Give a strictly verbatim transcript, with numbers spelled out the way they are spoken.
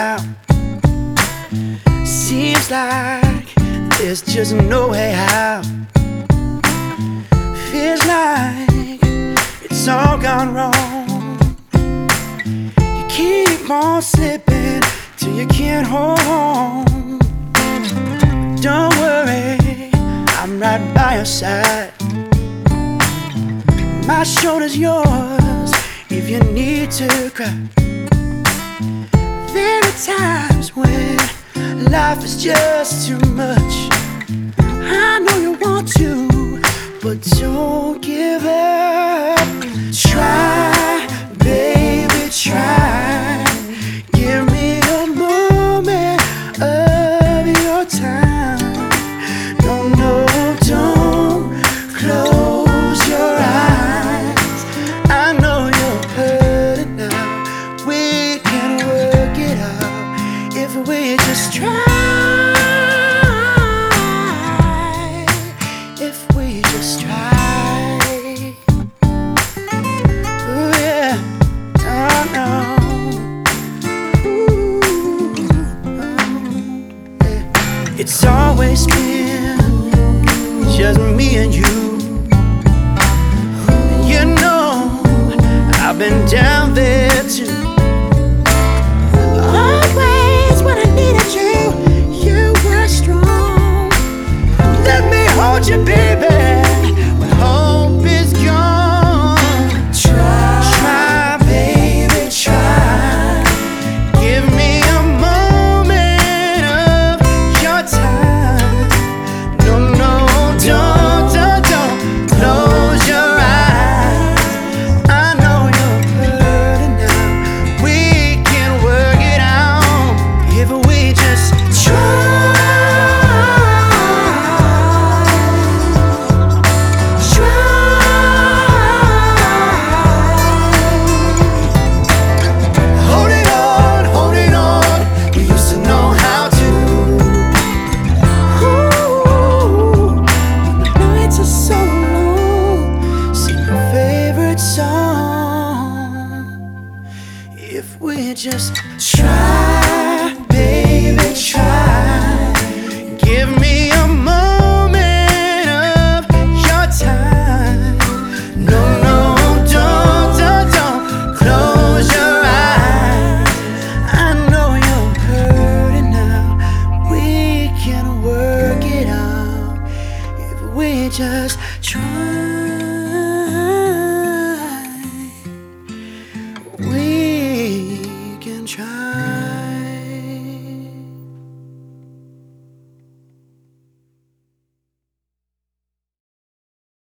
out. Seems like there's just no way out. Feels like it's all gone wrong. You keep on slipping till you can't hold on. Don't worry, I'm right by your side. My shoulder's yours if you need to cry. There are times when life is just too much. I know you want to, but don't give up. Try, baby, try. Give me a moment of your time. No, no, don't close your eyes. I know you're hurting now. We can work it out if we just try. If we just try. Ooh, yeah. Oh, no. Ooh, yeah. It's always been just me and you. You know, I've been down there too. Always when I needed you, you were strong. Let me hold you, baby, when hope is gone. Try, try, baby, try. Give me a moment of your time. No, no, don't, don't, don't close your eyes. I know you're hurting now. We can work it out if we just try. If we just try, baby, try. Give me a moment of your time. No, no, don't, don't, don't close your eyes. I know you're hurting now. We can work it out if we just try.